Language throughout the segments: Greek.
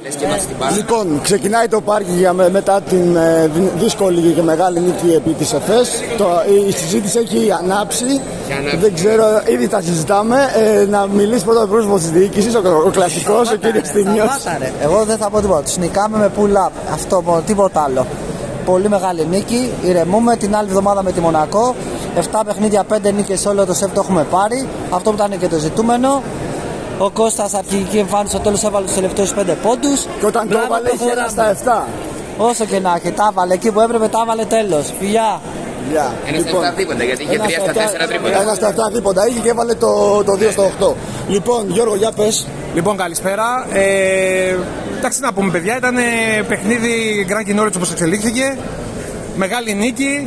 Λοιπόν, ξεκινάει το πάρκι μετά την δύσκολη και μεγάλη νίκη επί της ΕΦΕΣ. Η συζήτηση έχει ανάψει. Δεν ξέρω, ήδη τα συζητάμε. Να μιλήσει πρώτα ο πρόσωπος της διοίκησης, ο κλασικός, ο κύριος Τινιός. Εγώ δεν θα πω τίποτα. Τους νικάμε με pull-up. Αυτό, τίποτα άλλο. Πολύ μεγάλη νίκη. Ηρεμούμε. Την άλλη εβδομάδα με τη Μονακό. 7 παιχνίδια, 5 νίκες, όλο το σεφ το έχουμε πάρει. Αυτό που ήταν και το ζητούμενο. Ο Κώστας αρχική εμφάνιση στο τέλος έβαλε τους τελευταίους 5 πόντους. Και όταν το έβαλε είχε 1 στα 7. Όσο και να έχει, τα έβαλε εκεί που έπρεπε, τα έβαλε τέλος. Φιλιά. Ένα στα 7 δίποτα, γιατί είχε 3 στα 4 τρίποτα. 1 στα 7 δίποτα είχε και έβαλε το 2 στο 8. Λοιπόν, Γιώργο, για πες. Λοιπόν, καλησπέρα. Εντάξει, να πούμε, παιδιά, ήταν παιχνίδι Grand Knowledge όπως εξελίχθηκε. Μεγάλη νίκη.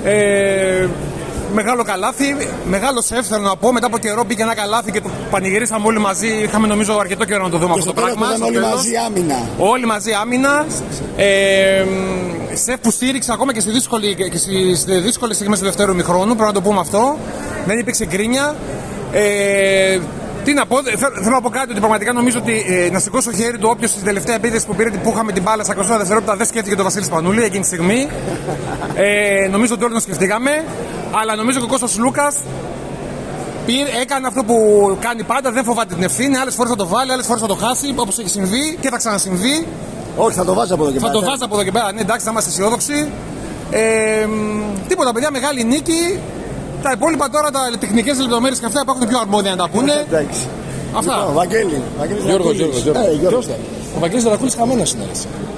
Μεγάλο καλάθι, μεγάλο σεφ θέλω να πω. Μετά από καιρό μπήκε ένα καλάθι και το πανηγυρίσαμε όλοι μαζί. Είχαμε νομίζω αρκετό καιρό να το δούμε αυτό το πράγμα. Όλοι μαζί άμυνα. Όλοι μαζί άμυνα. Σεφ που στήριξε ακόμα και στις δύσκολες στιγμές του δεύτερου ημιχρόνου. Πρέπει να το πούμε αυτό. Δεν υπήρξε γκρίνια. Τι να πω, θέλω να πω κάτι ότι πραγματικά νομίζω ότι να σηκώσω χέρι του όποιος στην τελευταία επίθεση που πήρε που είχαμε την μπάλα στα 20 δευτερόλεπτα δεν σκέφτηκε τον Βασίλη Σπανούλη εκείνη τη στιγμή. Νομίζω ότι όλοι τον σκεφτήκαμε. Αλλά νομίζω ότι ο Κώστας Λούκας έκανε αυτό που κάνει πάντα, δεν φοβάται την ευθύνη. Άλλες φορές θα το βάλει, άλλες φορές θα το χάσει, όπως έχει συμβεί και θα ξανασυμβεί. Όχι, θα το βάζει από εδώ και πέρα. Θα το βάζει από εδώ και πέρα, ναι, εντάξει, θα είμαστε αισιόδοξοι. Τίποτα, παιδιά, μεγάλη νίκη. Τα υπόλοιπα τώρα, τα τεχνικές λεπτομέρειες και αυτά υπάρχουν πιο αρμόδια να τα πούνε. Αυτά. Λοιπόν, Βαγγέλη. Γιώργο. Ο Βαγγέλης Δρακούλης χαμένος είναι.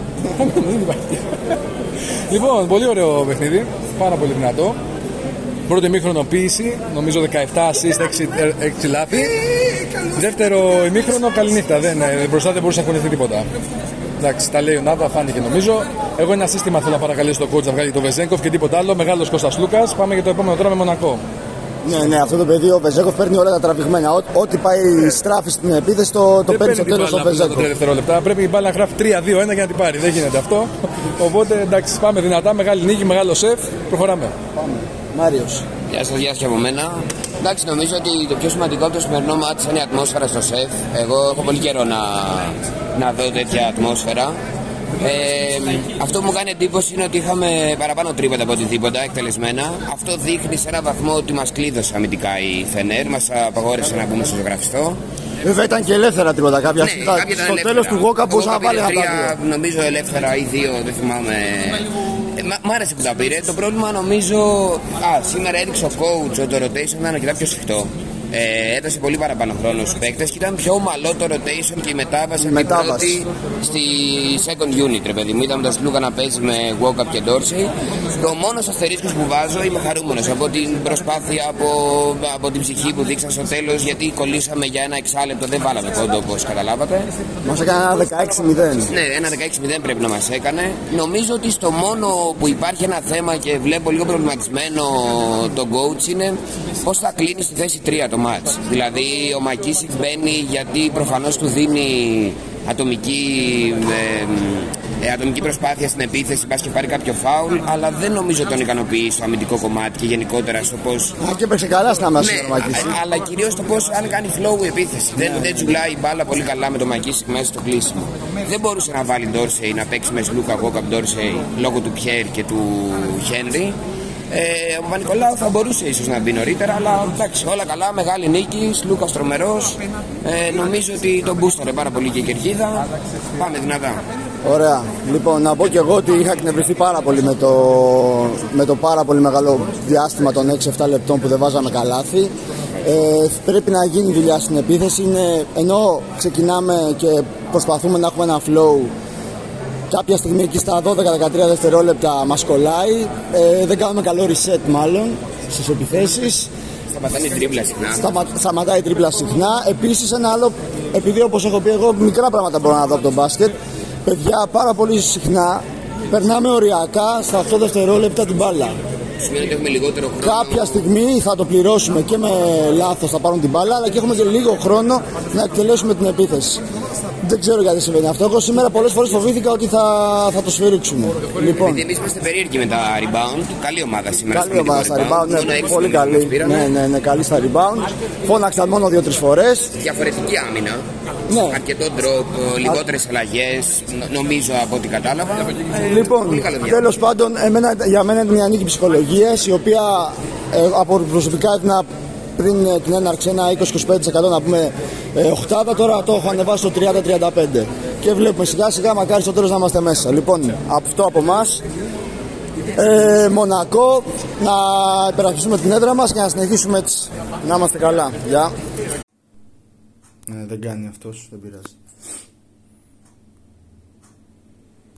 Λοιπόν, πολύ ωραίο παιχνίδι. Πάρα πολύ δυνατό. Πρώτο ημίχρονο ποίηση, νομίζω 17 assist, 6 λάθη. Δεύτερο ημίχρονο καληνύχτα. Μπροστά δεν μπορούσε να χωνευτεί τίποτα. Εντάξει, τα λέει ο Νάβα, φάνηκε νομίζω. Εγώ ένα σύστημα θέλω να παρακαλέσω τον coach να βγάλει το Βεζέγκοφ και τίποτα άλλο. Μεγάλος Κώστας Λούκας. Πάμε για το επόμενο τώρα με Μονακό. Ναι, αυτό το παιδί ο Βεζέγκοφ παίρνει όλα τα τραβηγμένα. Ό,τι πάει στράφει στην επίθεση το παίρνει στο τέλος ο Βεζέγκοφ. Πρέπει η μπάλα να γράφει 3-2-1 για να την πάρει. Δεν γίνεται αυτό. Οπότε εντάξει, πάμε δυνατά. Μεγάλη νίκη, μεγάλο σεφ. Προχωράμε. Πάμε. Μάριος. Γεια σας και από μένα. Εντάξει, νομίζω ότι το πιο σημαντικό από το σημερινό μάτς είναι η ατμόσφαιρα στο σεφ. Εγώ έχω πολύ καιρό να δω τέτοια ατμόσφαιρα. Αυτό που μου κάνει εντύπωση είναι ότι είχαμε παραπάνω τρίποτα από οτιδήποτε εκτελεσμένα. Αυτό δείχνει σε έναν βαθμό ότι μας κλείδωσε αμυντικά η Φενέρ, μας απαγόρευσε να μπούμε στο ζωγραφιστό. Βέβαια ήταν και ελεύθερα τρίποτα κάποια στιγμή. Ναι, στο τέλος του Γόκα που θα βάλει ένα τρία, νομίζω ελεύθερα ή 2, δεν θυμάμαι. Μ' άρεσε που τα πήρε. Το πρόβλημα νομίζω. Σήμερα έδειξε ο coach ότι το rotation ήταν αρκετά πιο σφιχτό. Έδωσε πολύ παραπάνω χρόνο στους παίκτες και ήταν πιο ομαλό το rotation και η μετάβαση από την πρώτη στη second unit. Ρε παιδί μου, είδαμε τον Σλούκα να παίζει με Walkup και Dorsey. Το μόνο αστερίσκος που βάζω, είμαι χαρούμενος από την προσπάθεια, από την ψυχή που δείξαν στο τέλος, γιατί κολλήσαμε για ένα εξάλεπτο, δεν βάλαμε πόντο όπως καταλάβατε. Μας έκανε ένα 16-0. Ναι, ένα 16-0 πρέπει να μας έκανε. Νομίζω ότι στο μόνο που υπάρχει ένα θέμα και βλέπω λίγο προβληματισμένο τον coach είναι πώς θα κλείνει στη θέση 3 το μάτς. Δηλαδή ο Μακίσικ μπαίνει γιατί προφανώς του δίνει ατομική προσπάθεια στην επίθεση, πας και πάρει κάποιο φάουλ, αλλά δεν νομίζω τον ικανοποιεί στο αμυντικό κομμάτι και γενικότερα στο πώς. Και έπαιξε καλά στην αμέσως ο Μακίσικ. Αλλά κυρίως το πώς αν κάνει flow η επίθεση. Δεν τζουλάει η μπάλα πολύ καλά με τον Μακίσικ μέσα στο κλείσιμο. Δεν μπορούσε να βάλει Ντόρσεϊ να παίξει με Σλούκα, Walkup, Ντόρσεϊ λόγω του Πιέρ και του Χένρι. Ο Παπα-Νικολάου θα μπορούσε ίσως να μπει νωρίτερα, αλλά εντάξει, όλα καλά, μεγάλη νίκη, Λούκας τρομερός. Νομίζω ότι τον μπούσταρε πάρα πολύ και η κερκίδα. Πάμε δυνατά. Ωραία. Λοιπόν, να πω και εγώ ότι είχα εκνευριστεί πάρα πολύ με το πάρα πολύ μεγάλο διάστημα των 6-7 λεπτών που δεν βάζαμε καλάθι. Πρέπει να γίνει δουλειά στην επίθεση. Ενώ ξεκινάμε και προσπαθούμε να έχουμε ένα flow, κάποια στιγμή εκεί στα 12-13 δευτερόλεπτα μας κολλάει. Δεν κάνουμε καλό reset μάλλον στις επιθέσεις. Σταματάει η τρίπλα συχνά. Σταματάει η τρίπλα συχνά. Επίσης ένα άλλο, επειδή όπως έχω πει εγώ μικρά πράγματα μπορώ να δω από τον μπάσκετ, παιδιά πάρα πολύ συχνά περνάμε οριακά στα 8 δευτερόλεπτα την μπάλα. Σημαίνει ότι έχουμε λιγότερο χρόνο. Κάποια στιγμή θα το πληρώσουμε και με λάθος θα πάρουν την μπάλα, αλλά και έχουμε και λίγο χρόνο να εκτελέσουμε την επίθεση. Δεν ξέρω γιατί συμβαίνει αυτό. Εγώ σήμερα πολλές φορές φοβήθηκα ότι θα το σφυρίξουμε. Λοιπόν, Γιατί εμείς είμαστε περίεργοι με τα rebound. Καλή ομάδα σήμερα. καλή ομάδα στα rebound, Μόνο ναι, έξι πολύ καλή. Ναι, καλή στα rebound. Φώναξαν μόνο 2-3 φορές. Διαφορετική άμυνα. Ναι. Αρκετό drop, λιγότερες αλλαγές, νομίζω από ό,τι κατάλαβα. Λοιπόν, Πολύ καλό διάβασμα. τέλος πάντων, για μένα είναι μια νίκη ψυχολογίας, η οποία από προσωπικά έδινα πριν την έναρξη ένα 20-25% να πούμε οχτάδα, τώρα το έχω ανεβάσει στο 30-35 και βλέπουμε σιγά σιγά, μακάρι στο τέλος να είμαστε μέσα. Λοιπόν, αυτό από εμάς, Μονακό, να υπερασπιστούμε την έδρα μας και να συνεχίσουμε έτσι, να είμαστε καλά. Γεια. Δεν κάνει αυτός, δεν πειράζει.